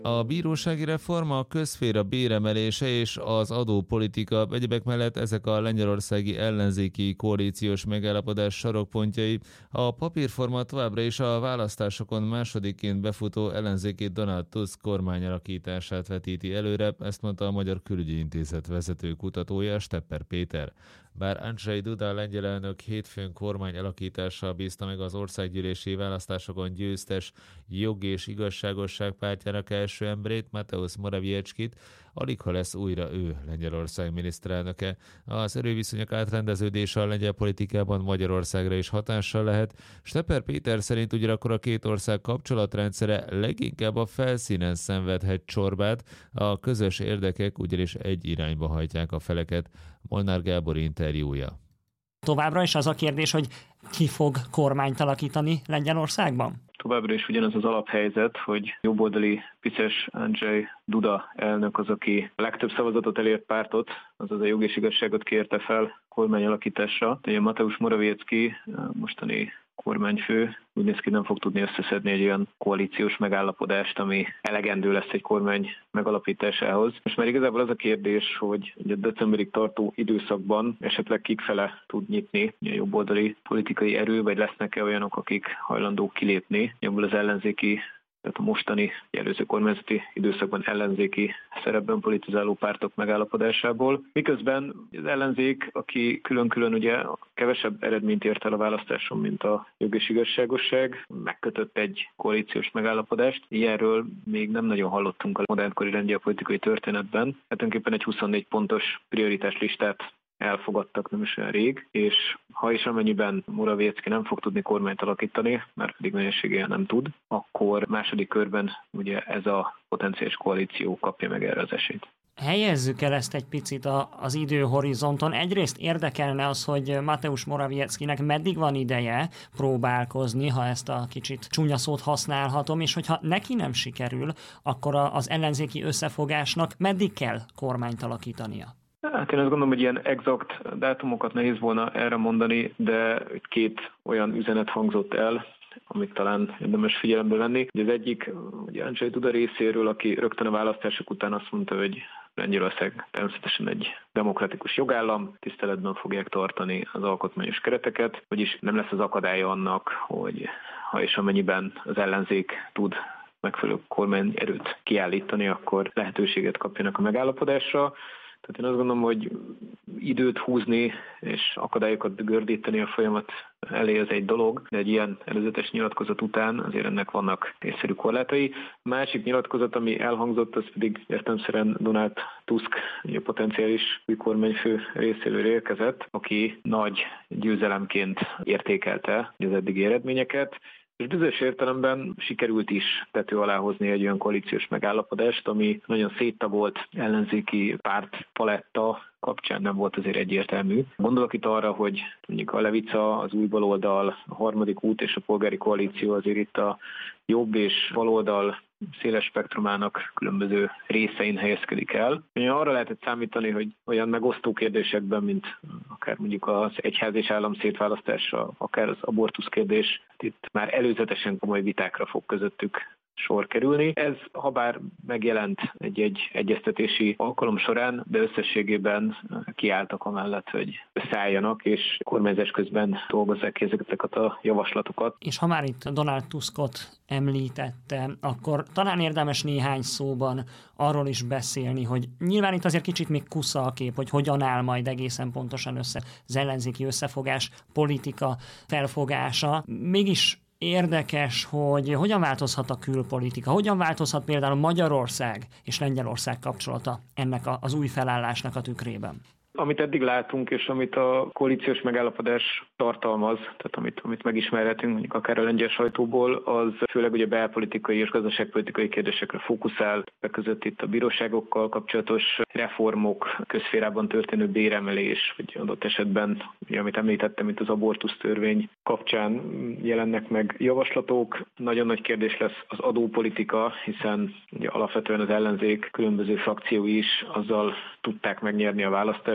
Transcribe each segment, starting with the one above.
A bírósági reforma, a közszféra béremelése és az adópolitika, egyebek mellett ezek a lengyelországi ellenzéki koalíciós megállapodás sarokpontjai. A papírforma továbbra is a választásokon másodikként befutó ellenzéki Donald Tusk kormányalakítását vetíti előre, ezt mondta a Magyar Külügyi Intézet vezető kutatója, Stepper Péter. Bár Andrzej Duda lengyel elnök hétfőn kormány alakítással bízta meg az országgyűlési választásokon győztes Jog és Igazságosság pártjának első emberét, Mateusz Morawieckit, aligha lesz újra ő Lengyelország miniszterelnöke. Az erőviszonyok átrendeződése a lengyel politikában Magyarországra is hatással lehet. Stepper Péter szerint ugyanakkor a két ország kapcsolatrendszere leginkább a felszínen szenvedhet csorbát, a közös érdekek ugyanis egy irányba hajtják a feleket. Molnár Gábor interjúja. Továbbra is az a kérdés, hogy ki fog kormányt alakítani Lengyelországban? Továbbra is ugyanaz az alaphelyzet, hogy jobboldali Fidesz Andrzej Duda elnök az, aki a legtöbb szavazatot elért pártot, azaz a Jog és Igazságot kérte fel kormányalakításra. Ugye Mateusz Morawiecki, mostani kormányfő, úgy néz ki, nem fog tudni összeszedni egy olyan koalíciós megállapodást, ami elegendő lesz egy kormány megalapításához. Most már igazából az a kérdés, hogy a decemberig tartó időszakban esetleg kik fele tud nyitni a jobboldali politikai erő, vagy lesznek-e olyanok, akik hajlandók kilépni ebből az ellenzéki, tehát a mostani előző kormányzati időszakban ellenzéki szerepben politizáló pártok megállapodásából. Miközben az ellenzék, aki külön-külön ugye kevesebb eredményt ért el a választáson, mint a Jog és Igazságosság, megkötött egy koalíciós megállapodást. Ilyenről még nem nagyon hallottunk a modernkori lengyel politikai történetben. Hát tulajdonképpen egy 24 pontos prioritás listát elfogadtak nem is olyan rég, és ha és amennyiben Morawiecki nem fog tudni kormányt alakítani, mert pedig nagyességgel nem tud, akkor második körben ugye ez a potenciális koalíció kapja meg erre az esélyt. Helyezzük el ezt egy picit az időhorizonton. Egyrészt érdekelne az, hogy Mateusz Morawieckinek meddig van ideje próbálkozni, ha ezt a kicsit csúnya szót használhatom, és hogyha neki nem sikerül, akkor az ellenzéki összefogásnak meddig kell kormányt alakítania? Hát én azt gondolom, hogy ilyen exakt dátumokat nehéz volna erre mondani, de két olyan üzenet hangzott el, amit talán érdemes figyelembe venni. Az egyik, ugye Andrzej Duda részéről, aki rögtön a választások után azt mondta, hogy Lengyelország természetesen egy demokratikus jogállam, tiszteletben fogják tartani az alkotmányos kereteket, vagyis nem lesz az akadálya annak, hogy ha és amennyiben az ellenzék tud megfelelő kormányerőt kiállítani, akkor lehetőséget kapjanak a megállapodásra. Tehát én azt gondolom, hogy időt húzni és akadályokat gördíteni a folyamat elé az egy dolog, de egy ilyen előzetes nyilatkozat után azért ennek vannak észszerű korlátai. A másik nyilatkozat, ami elhangzott, az pedig értelemszerűen Donald Tusk, a potenciális új kormányfő részéről érkezett, aki nagy győzelemként értékelte az eddigi eredményeket, és bizonyos értelemben sikerült is tető alá hozni egy olyan koalíciós megállapodást, ami nagyon széttagolt ellenzéki pártpaletta kapcsán nem volt azért egyértelmű. Gondolok itt arra, hogy mondjuk a Levica, az új baloldal, a harmadik út és a polgári koalíció azért itt a jobb és baloldal széles spektrumának különböző részein helyezkedik el. Arra lehetett számítani, hogy olyan megosztó kérdésekben, mint akár mondjuk az egyház és állam szétválasztása, akár az abortusz kérdés, itt már előzetesen komoly vitákra fog közöttük sor kerülni. Ez habár megjelent egy egyeztetési alkalom során, de összességében kiálltak amellett, hogy szálljanak, és kormányzás közben dolgozzák ki ezeket a javaslatokat. És ha már itt Donald Tuskot említette, akkor talán érdemes néhány szóban arról is beszélni, hogy nyilván itt azért kicsit még kusza a kép, hogy hogyan áll majd egészen pontosan össze az ellenzéki összefogás, politika felfogása. Mégis érdekes, hogy hogyan változhat a külpolitika, hogyan változhat például Magyarország és Lengyelország kapcsolata ennek az új felállásnak a tükrében. Amit eddig látunk, és amit a koalíciós megállapodás tartalmaz, tehát amit megismerhetünk, mondjuk akár a lengyel sajtóból, az főleg ugye belpolitikai és gazdaságpolitikai kérdésekre fókuszál, között itt a bíróságokkal kapcsolatos reformok, közszférában történő béremelés, vagy adott esetben, ugye, amit említettem, mint az abortusz törvény kapcsán jelennek meg javaslatok. Nagyon nagy kérdés lesz az adópolitika, hiszen ugye alapvetően az ellenzék különböző frakciói is azzal tudták megnyerni a választást,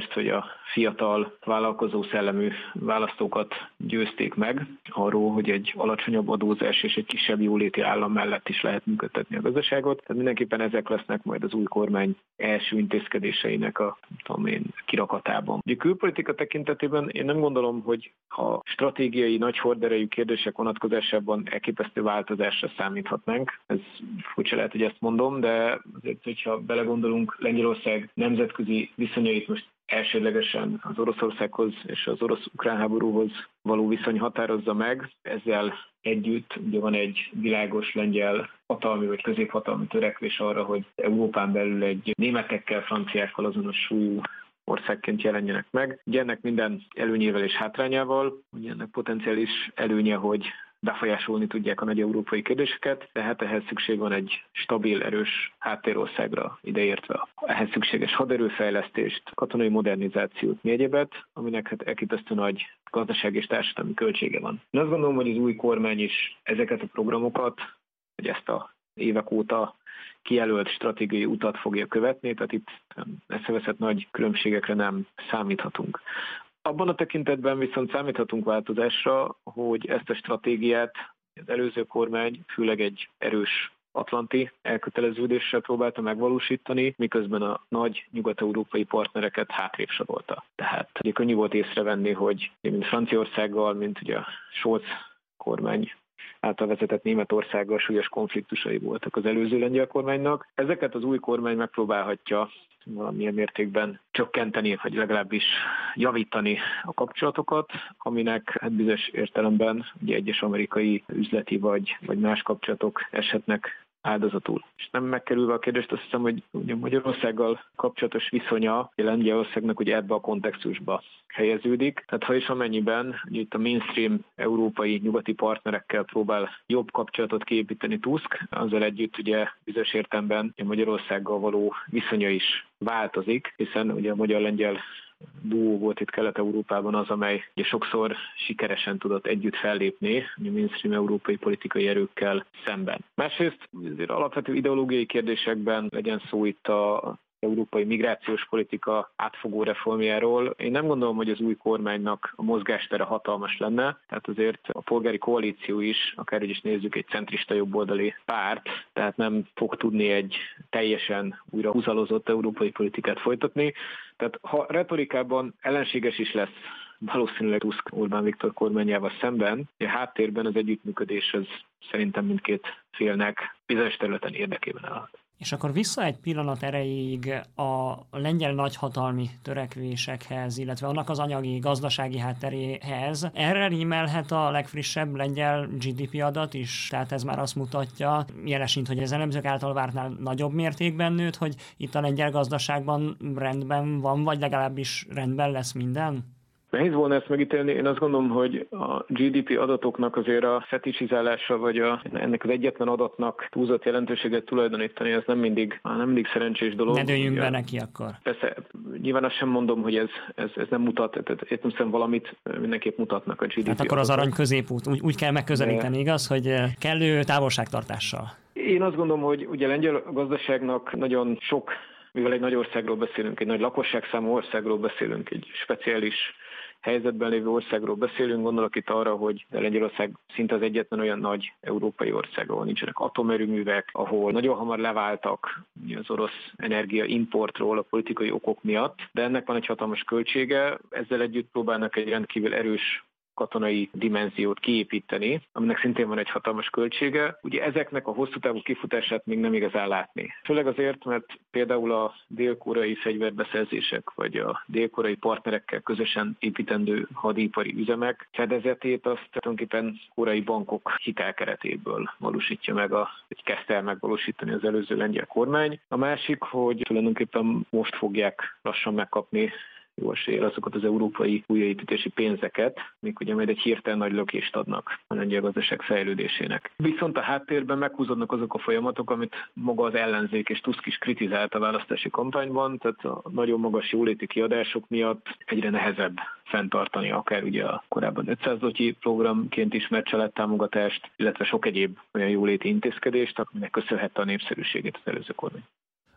azt, hogy a fiatal, vállalkozó szellemű választókat győzték meg arról, hogy egy alacsonyabb adózás és egy kisebb jóléti állam mellett is lehet működtetni a gazdaságot. Tehát mindenképpen ezek lesznek majd az új kormány első intézkedéseinek a kirakatában. A külpolitika tekintetében én nem gondolom, hogy a stratégiai nagy horderejű kérdések vonatkozásában elképesztő változásra számíthatnánk. Ez furcsa lehet, hogy ezt mondom, de azért, hogyha belegondolunk, Lengyelország nemzetközi viszonyait most elsődlegesen az Oroszországhoz és az orosz-ukrán háborúhoz való viszony határozza meg. Ezzel együtt ugye van egy világos lengyel hatalmi vagy középhatalmi törekvés arra, hogy Európán belül egy németekkel, franciákkal azonos súlyú országként jelenjenek meg. Ugye ennek minden előnyével és hátrányával, ugye ennek potenciális előnye, hogy befolyásolni tudják a nagy európai kérdéseket, tehát ehhez szükség van egy stabil, erős háttérországra, ideértve ehhez szükséges haderőfejlesztést, katonai modernizációt, mi egyebet, aminek hát elképesztő nagy gazdasági és társadalmi költsége van. Én azt gondolom, hogy az új kormány is ezeket a programokat, hogy ezt a évek óta kijelölt stratégiai utat fogja követni, tehát itt eszeveszett nagy különbségekre nem számíthatunk. Abban a tekintetben viszont számíthatunk változásra, hogy ezt a stratégiát az előző kormány főleg egy erős atlanti elköteleződéssel próbálta megvalósítani, miközben a nagy nyugat-európai partnereket hátrébb sorolta. Tehát ugye könnyű volt észrevenni, hogy mint Franciaországgal, mint ugye a Scholz kormány által vezetett Németországgal súlyos konfliktusai voltak az előző lengyel kormánynak. Ezeket az új kormány megpróbálhatja valamilyen mértékben csökkenteni, vagy legalábbis javítani a kapcsolatokat, aminek hát bizonyos értelemben ugye egyes amerikai üzleti vagy más kapcsolatok eshetnek áldozatul. És nem megkerülve a kérdést, azt hiszem, hogy ugye Magyarországgal kapcsolatos viszonya Lengyelországnak ugye ebbe a kontextusba helyeződik. Tehát ha és amennyiben ugye itt a mainstream európai nyugati partnerekkel próbál jobb kapcsolatot kiépíteni Tusk, azzal együtt ugye bizonyos értelemben Magyarországgal való viszonya is változik, hiszen ugye a magyar-lengyel duó volt itt Kelet-Európában az, amely ugye sokszor sikeresen tudott együtt fellépni a mainstream európai politikai erőkkel szemben. Másrészt alapvető ideológiai kérdésekben legyen szó itt a európai migrációs politika átfogó reformjáról. Én nem gondolom, hogy az új kormánynak a mozgástere hatalmas lenne, tehát azért a polgári koalíció is, akárhogy is nézzük, egy centrista jobboldali párt, tehát nem fog tudni egy teljesen újra húzalozott európai politikát folytatni. Tehát ha retorikában ellenséges is lesz valószínűleg Tusk Orbán Viktor kormányával szemben, a háttérben az együttműködés az szerintem mindkét félnek bizonyos területen érdekében állhat. És akkor vissza egy pillanat erejéig a lengyel nagyhatalmi törekvésekhez, illetve annak az anyagi, gazdasági hátteréhez. Erre rímelhet a legfrissebb lengyel GDP adat is, tehát ez már azt mutatja, jelesint, hogy az elemzők által vártnál nagyobb mértékben nőtt, hogy itt a lengyel gazdaságban rendben van, vagy legalábbis rendben lesz minden? Nehéz volna ezt megítélni. Én azt gondolom, hogy a GDP adatoknak azért a fetisizálása, vagy ennek az egyetlen adatnak túlzott jelentőséget tulajdonítani, ez nem mindig szerencsés dolog. Ne dőljünk be neki akkor. Persze, nyilván azt sem mondom, hogy ez nem mutat, tehát értem valamit mindenképp mutatnak a GDP Hát akkor az arany középút, úgy kell megközelíteni, igaz, hogy kellő távolságtartással. Én azt gondolom, hogy ugye a lengyel gazdaságnak nagyon sok, mivel egy nagy országról beszélünk, egy nagy lakosságszámú országról beszélünk, egy speciális helyzetben lévő országról beszélünk, gondolok itt arra, hogy Lengyelország szinte az egyetlen olyan nagy európai ország, ahol nincsenek atomerőművek, ahol nagyon hamar leváltak az orosz energia importról a politikai okok miatt, de ennek van egy hatalmas költsége, ezzel együtt próbálnak egy rendkívül erős katonai dimenziót kiépíteni, aminek szintén van egy hatalmas költsége. Ugye ezeknek a hosszú távú kifutását még nem igazán látni. Főleg azért, mert például a dél-koreai fegyverbeszerzések, vagy a dél-koreai partnerekkel közösen építendő hadipari üzemek fedezetét azt tulajdonképpen koreai bankok hitelkeretéből valósítja meg, vagy kezdte el megvalósítani az előző lengyel kormány. A másik, hogy tulajdonképpen most fogják lassan megkapni jó eséllyel azokat az európai újraépítési pénzeket, még ugye majd egy hirtelen nagy lökést adnak a lengyel gazdaság fejlődésének. Viszont a háttérben meghúzódnak azok a folyamatok, amit maga az ellenzék és Tusk is kritizált a választási kampányban, tehát a nagyon magas jóléti kiadások miatt egyre nehezebb fenntartani akár ugye a korábban 500 zloty programként ismert családtámogatást, illetve sok egyéb olyan jóléti intézkedést, aminek köszönhette a népszerűségét az előző kormány.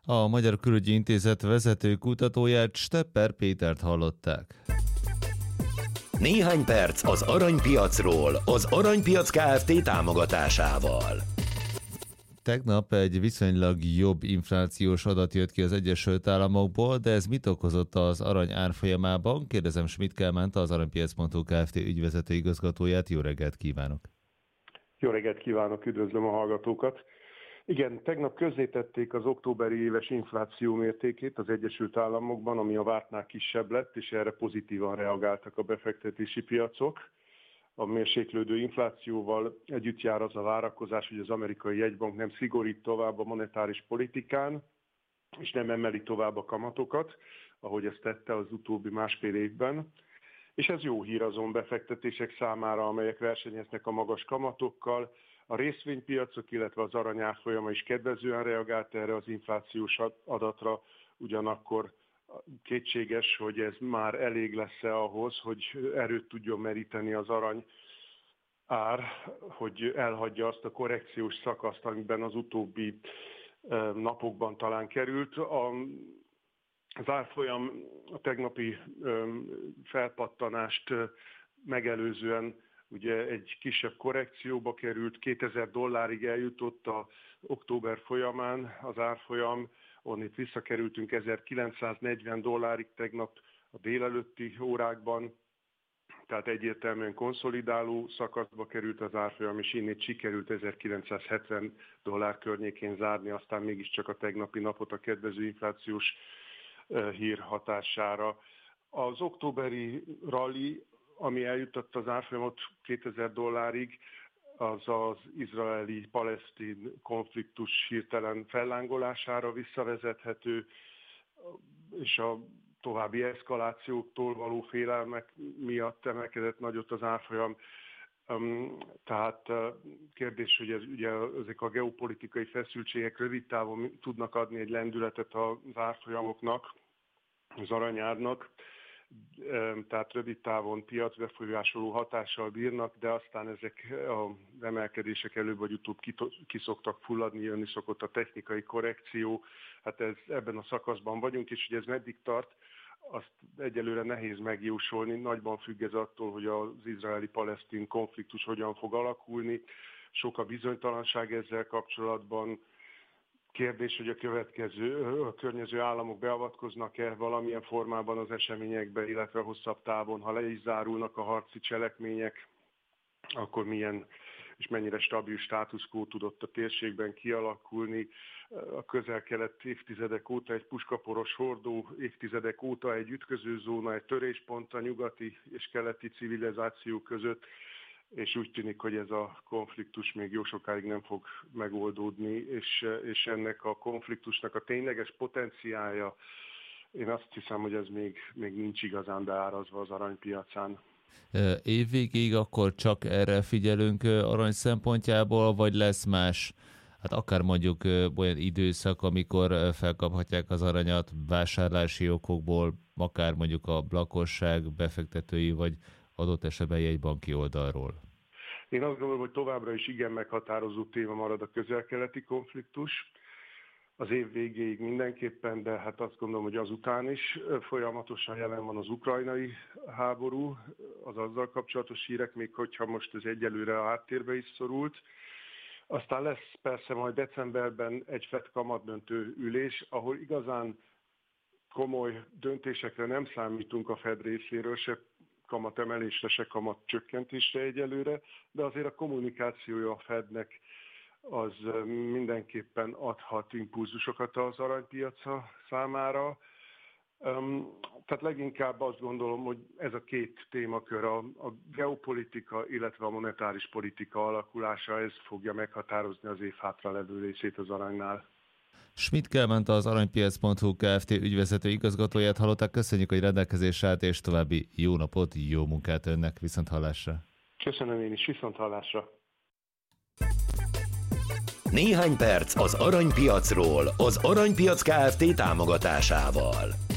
A Magyar Külügyi Intézet vezető kutatóját, Stepper Pétert hallották. Néhány perc az aranypiacról, az Aranypiac Kft. Támogatásával. Tegnap egy viszonylag jobb inflációs adat jött ki az Egyesült Államokból, de ez mit okozott az arany árfolyamában? Kérdezem Schmidt Kálmánt, az aranypiac.hu Kft. Ügyvezető igazgatóját. Jó reggelt kívánok! Jó reggelt kívánok, üdvözlöm a hallgatókat! Igen, tegnap közzétették az októberi éves infláció mértékét az Egyesült Államokban, ami a vártnál kisebb lett, és erre pozitívan reagáltak a befektetési piacok. A mérséklődő inflációval együtt jár az a várakozás, hogy az amerikai jegybank nem szigorít tovább a monetáris politikán, és nem emeli tovább a kamatokat, ahogy ezt tette az utóbbi másfél évben. És ez jó hír azon befektetések számára, amelyek versenyeznek a magas kamatokkal. A részvénypiacok, illetve az arany árfolyama is kedvezően reagált erre az inflációs adatra, ugyanakkor kétséges, hogy ez már elég lesz-e ahhoz, hogy erőt tudjon meríteni az arany ár, hogy elhagyja azt a korrekciós szakaszt, amiben az utóbbi napokban talán került. Az árfolyam a tegnapi felpattanást megelőzően ugye egy kisebb korrekcióba került, $2000 eljutott a október folyamán az árfolyam, onnit visszakerültünk $1940 tegnap a délelőtti órákban, tehát egyértelműen konszolidáló szakaszba került az árfolyam, és innét sikerült $1970 környékén zárni, aztán mégiscsak a tegnapi napot a kedvező inflációs hír hatására. Az októberi rally, ami eljutott az árfolyamot $2000, az izraeli-palesztin konfliktus hirtelen fellángolására visszavezethető, és a további eszkalációktól való félelmek miatt emelkedett nagyot az árfolyam. Tehát kérdés, hogy ezek a geopolitikai feszültségek rövid távon tudnak adni egy lendületet az árfolyamoknak, az aranyárnak, tehát rövid távon piacbefolyásoló hatással bírnak, de aztán ezek az emelkedések előbb vagy utóbb ki szoktak fulladni, jönni szokott a technikai korrekció. Hát ebben a szakaszban vagyunk, és hogy ez meddig tart, azt egyelőre nehéz megjósolni. Nagyban függ ez attól, hogy az izraeli-palesztin konfliktus hogyan fog alakulni. Sok a bizonytalanság ezzel kapcsolatban. Kérdés, hogy a környező államok beavatkoznak-e valamilyen formában az eseményekbe, illetve hosszabb távon, ha le is zárulnak a harci cselekmények, akkor milyen és mennyire stabil status quo tudott a térségben kialakulni. A Közel-Kelet évtizedek óta egy puskaporos hordó, évtizedek óta egy ütközőzóna, egy töréspont a nyugati és keleti civilizáció között, és úgy tűnik, hogy ez a konfliktus még jó sokáig nem fog megoldódni, és ennek a konfliktusnak a tényleges potenciálja, én azt hiszem, hogy ez még nincs igazán beárazva az aranypiacán. Évvégéig akkor csak erre figyelünk arany szempontjából, vagy lesz más, hát akár mondjuk olyan időszak, amikor felkaphatják az aranyat vásárlási okokból, akár mondjuk a lakosság, befektetői, vagy adott esetben jegybanki oldalról? Én azt gondolom, hogy továbbra is igen meghatározó téma marad a közel-keleti konfliktus. Az év végéig mindenképpen, de hát azt gondolom, hogy azután is folyamatosan jelen van az ukrajnai háború, az azzal kapcsolatos hírek, még hogyha most ez egyelőre a háttérbe is szorult. Aztán lesz persze majd decemberben egy FED kamatdöntő ülés, ahol igazán komoly döntésekre nem számítunk a FED részéről, se kamatemelésre, se kamatcsökkentésre egyelőre, de azért a kommunikációja a FED-nek az mindenképpen adhat impulzusokat az aranypiaca számára. Tehát leginkább azt gondolom, hogy ez a két témakör, a geopolitika, illetve a monetáris politika alakulása, ez fogja meghatározni az év hátralevő részét az aranynál. Schmidt Kálmánt, az aranypiac.hu Kft. Ügyvezető igazgatóját hallották. Köszönjük, hogy rendelkezésre állt, és további jó napot, jó munkát önnek. Viszonthallásra. Köszönöm én is, viszonthallásra. Néhány perc az aranypiacról, az Aranypiac Kft. Támogatásával.